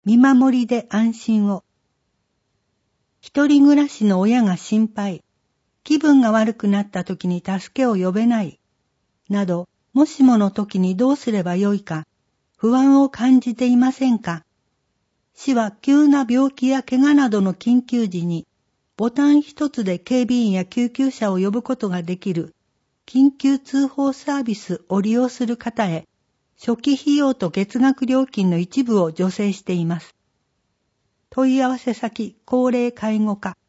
見守りで安心を。一人暮らしの親が心配、気分が悪くなった時に助けを呼べない、など、もしもの時にどうすればよいか、不安を感じていませんか？市は急な病気や怪我などの緊急時に、ボタン一つで警備員や救急車を呼ぶことができる、緊急通報サービスを利用する方へ、初期費用と月額料金の一部を助成しています。問い合わせ先、高齢介護課。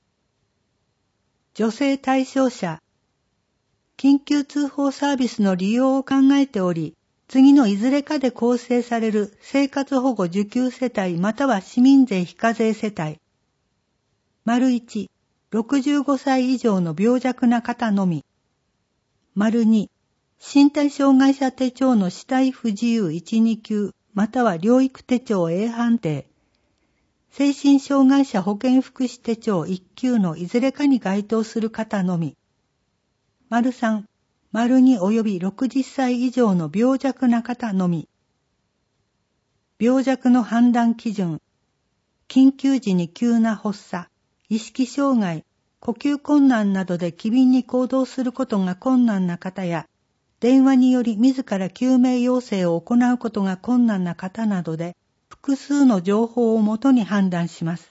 助成対象者。緊急通報サービスの利用を考えており、次のいずれかで構成される生活保護受給世帯または市民税非課税世帯。1、65歳以上の病弱な方のみ。2、身体障害者手帳の肢体不自由1、2級または療育手帳 A 判定。精神障害者保健福祉手帳1級のいずれかに該当する方のみ。3、2及び60歳以上の病弱な方のみ。病弱の判断基準。緊急時に急な発作、意識障害、呼吸困難などで機敏に行動することが困難な方や、電話により自ら救命要請を行うことが困難な方などで、複数の情報をもとに判断します。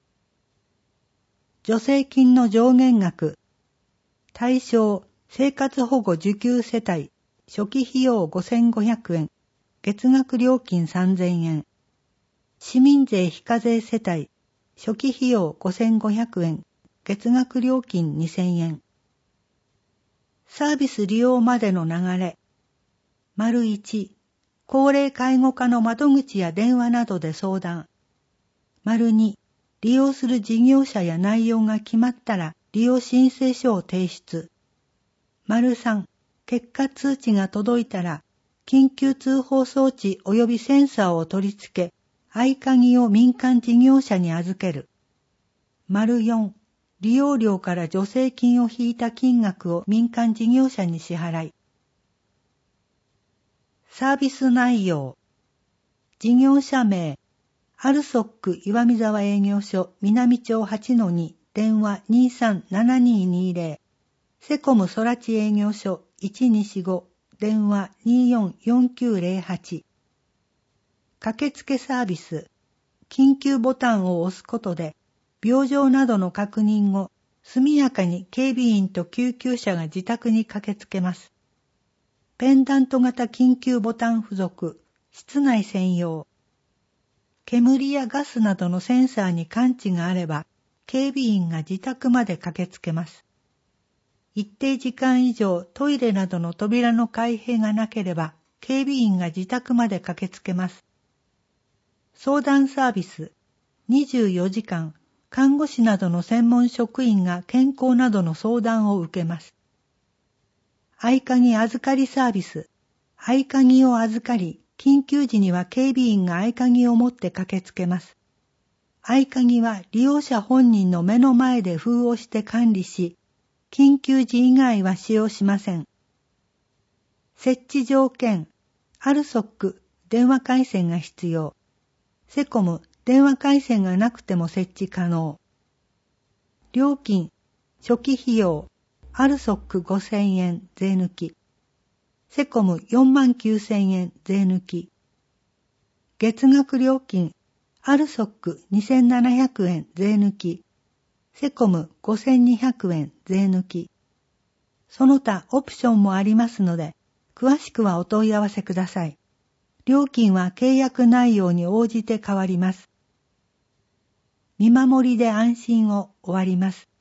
助成金の上限額。対象、生活保護受給世帯、初期費用5500円、月額料金3000円。市民税非課税世帯、初期費用5500円、月額料金2000円。サービス利用までの流れ。1、高齢介護課の窓口や電話などで相談。2、利用する事業者や内容が決まったら利用申請書を提出。3、結果通知が届いたら、緊急通報装置及びセンサーを取り付け、合鍵を民間事業者に預ける。4、利用料から助成金を引いた金額を民間事業者に支払い。サービス内容。事業者名、アルソック岩見沢営業所南町 8-2 電話237220セコム空知営業所1245電話244908駆けつけサービス緊急ボタンを押すことで病状などの確認後速やかに警備員と救急車が自宅に駆けつけます。ペンダント型緊急ボタン付属室内専用煙やガスなどのセンサーに感知があれば、警備員が自宅まで駆けつけます。一定時間以上トイレなどの扉の開閉がなければ、警備員が自宅まで駆けつけます。相談サービス、24時間、看護師などの専門職員が健康などの相談を受けます。合鍵預かりサービス、合鍵を預かり、緊急時には警備員が合鍵を持って駆けつけます。合鍵は利用者本人の目の前で封をして管理し、緊急時以外は使用しません。設置条件、アルソック、電話回線が必要。セコム、電話回線がなくても設置可能。料金、初期費用、アルソック5000円税抜き。セコム49000円税抜き。月額料金、アルソック2700円税抜き。セコム5200円税抜き。その他オプションもありますので、詳しくはお問い合わせください。料金は契約内容に応じて変わります。見守りで安心を終わります。